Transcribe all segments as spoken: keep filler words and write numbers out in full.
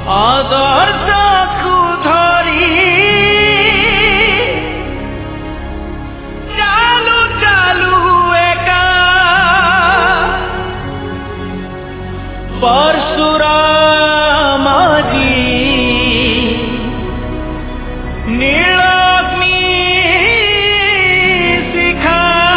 आदर्श को धरी चालू चालू एका परशुराम जी नीलाग्नि शिखा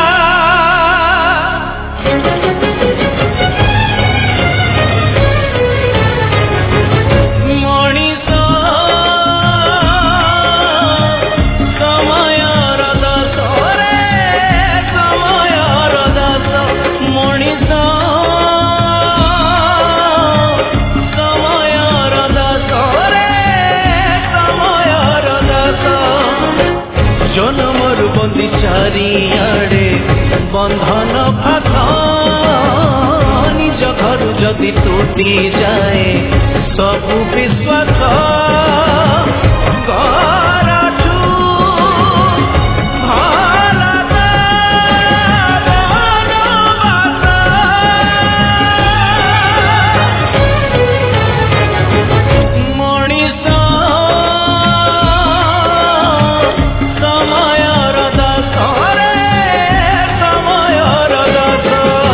मणिष समयर दस रे समयर दस मणिष समयर दस रे समयर दस जन्मर बंदी चारिआडे बंधन फाथ निज घर जदि टूटी जाए सबु विश्वास करछु भलता बनबास मणिष समयर दस रे समयर दस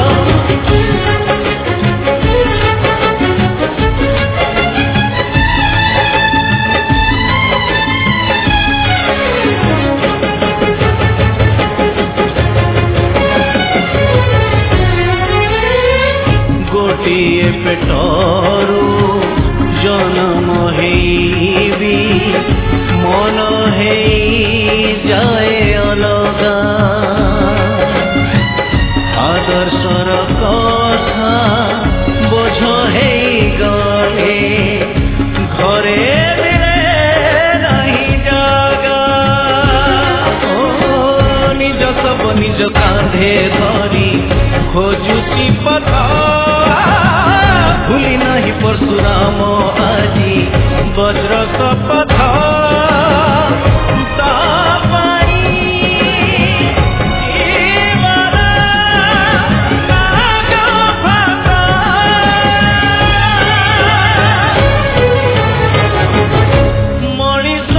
गोटिए पेटरू जन्म हेबी मन हे जाए अलगा आदर्शर कथा बोझ हे गले घरे मिले नहीं जागा ओ निज सब निज कांधे धरी खोजुची पथ भूली नहीं परशुराम आजी वज्र शपथ तापाई जीवन नागफात मणिष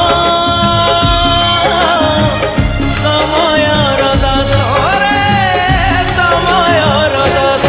समयर दस रे समयर दस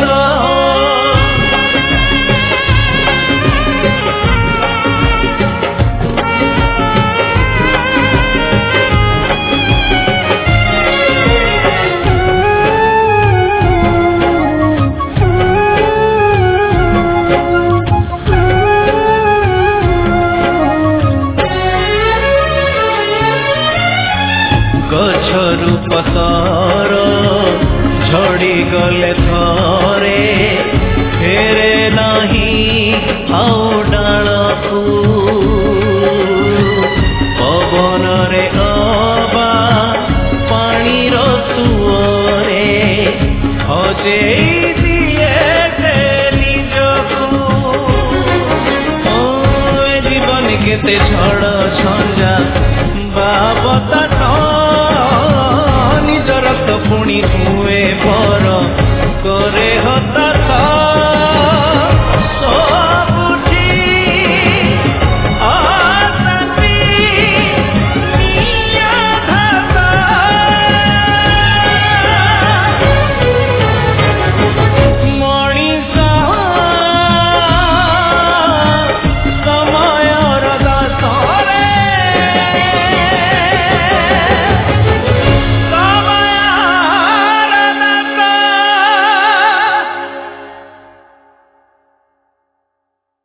गछरु पतर झड़ी गले थरे फेरे नहीं आउ डालकू पवन रे अबा पानीर सुअरे हजेई दिए से निजकू ओ जीवन केते झड़ झंझा बाबता निज रक्त पुणी हुए पर करे हता